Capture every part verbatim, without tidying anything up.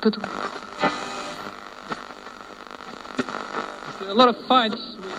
hospital. A lot of fights.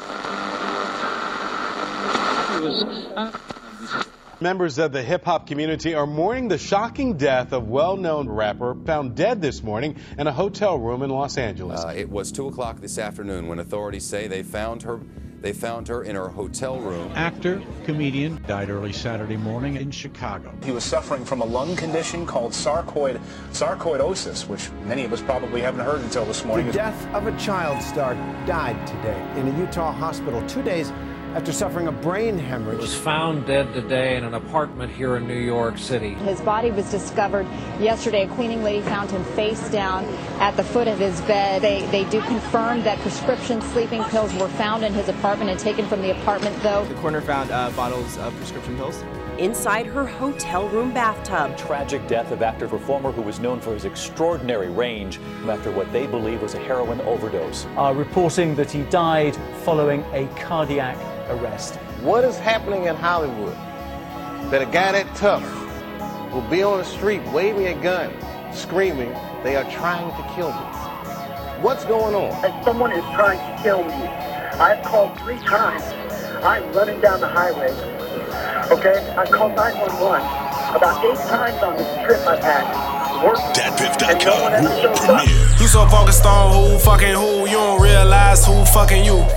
It was, uh... Members of the hip-hop community are mourning the shocking death of well-known rapper found dead this morning in a hotel room in Los Angeles. Uh, it was two o'clock this afternoon when authorities say they found her They found her in her hotel room. Actor, comedian, died early Saturday morning in Chicago. He was suffering from a lung condition called sarcoid, sarcoidosis, which many of us probably haven't heard until this morning. The death of a child star died today in a Utah hospital two days after suffering a brain hemorrhage. He was found dead today in an apartment here in New York City. His body was discovered yesterday. A cleaning lady found him face down at the foot of his bed. They, they do confirm that prescription sleeping pills were found in his apartment and taken from the apartment, though. The coroner found uh, bottles of prescription pills inside her hotel room bathtub. Tragic death of actor performer who was known for his extraordinary range after what they believe was a heroin overdose. Uh, reporting that he died following a cardiac arrest. What is happening in Hollywood that a guy that tough will be on the street waving a gun, screaming, "They are trying to kill me"? What's going on? If someone is trying to kill me, I've called three times. I'm running down the highway. Okay, I called nine one one about eight times on this trip I've had. Dat Piff dot com world premiere. You so focused on who fucking who, you don't realize who fucking you.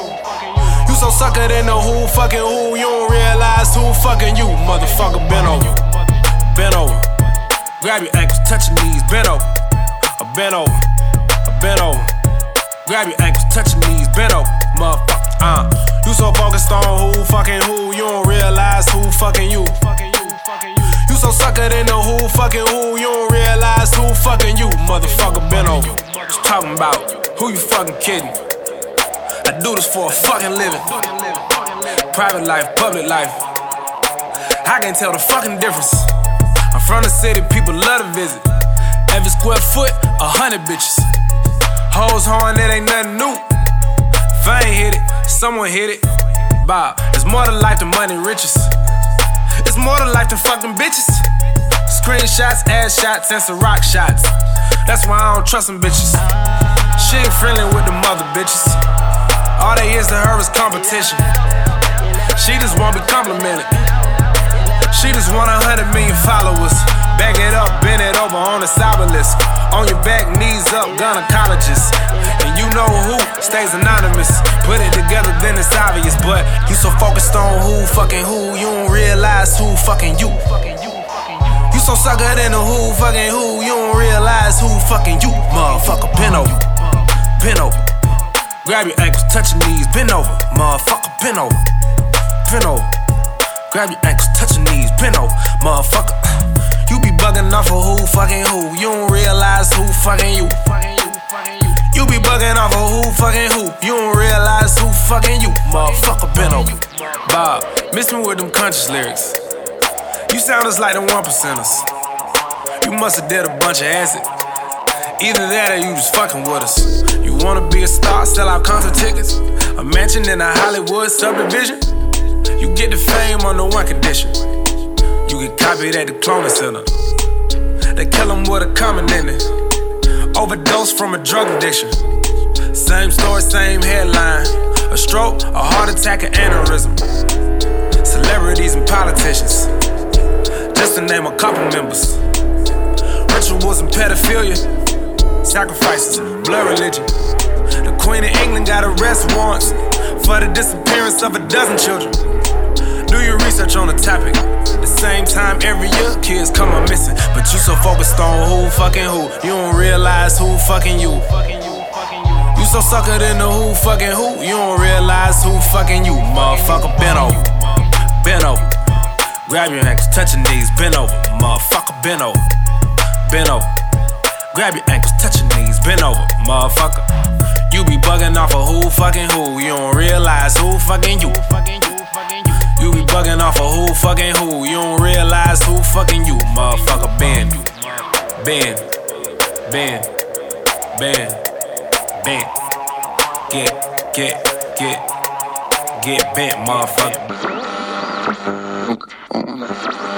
You so sucker than the who fucking who, you don't realize who fucking you. Motherfucker, bend over, bend over. Grab your ankles, touch your knees, bend over. A bend over, a bend over. Grab your ankles, touch your knees, bend over. Motherfucker, uh. You so focused on who fucking who, you don't realize who fucking you. You so sucker than the who fucking who, you don't realize who fucking you. Motherfucker, bend over. Just talking about who you fucking kidding. I do this for a fucking living. Private life, public life, I can't tell the fucking difference. I'm from the city, people love to visit. Every square foot, a hundred bitches. Hoes horn, it ain't nothing new. If I ain't hit it, someone hit it. Bob, it's more to life than money riches. It's more to life than fucking bitches. Screenshots, ass shots, and some rock shots. That's why I don't trust them bitches. She ain't friendly with the mother bitches. All they is to her is competition. She just won't be complimented. She just want a hundred million followers. Back it up, bend it over on the cyber list. On your back, knees up, gynecologist. And you know who stays anonymous. Put it together, then it's obvious. But you so focused on who fucking who, you don't realize who fucking you. You so sucker than the who fucking who, you don't realize who fucking you. Motherfucker, bend over, bend over. Grab your ankles, touch your knees, bend over. Motherfucker, bend over, bend over. Grab your ankles, touch your knees, bend over. Motherfucker, you be bugging off of who fucking who, you don't realize who fucking you. You be bugging off of who fucking who, you don't realize who fucking you. Motherfucker, bend over. Bob, miss me with them conscious lyrics. You sound just like the one percenters. You musta did a bunch of acid. Either that or you just fucking with us. You wanna be a star, sell out concert tickets. A mansion in a Hollywood subdivision. You get the fame on the one condition. You get copied at the cloning center. They kill them with a comment in it. Overdose from a drug addiction. Same story, same headline. A stroke, a heart attack, an aneurysm. Celebrities and politicians, just to name a couple members. Rituals and pedophilia, sacrifices, blood religion. The Queen of England got arrest warrants for the disappearance of a dozen children. Do your research on the topic. At the same time, every year, kids come up missing. But you so focused on who fucking who, you don't realize who fucking you. You so sucker than the who fucking who, you don't realize who fucking you. Motherfucker, bend over, bend over. Grab your ankles, touch your knees, bend over. Motherfucker, bend over, bend over. Grab your ankles, touch your knees, bend over. Motherfucker, you be bugging off of who fucking who, you don't realize who fucking you. You be bugging off of who fucking who, you don't realize who fucking you. Motherfucker, bend, bend, bend, bend, bend. Get, get, get, get bent, motherfucker.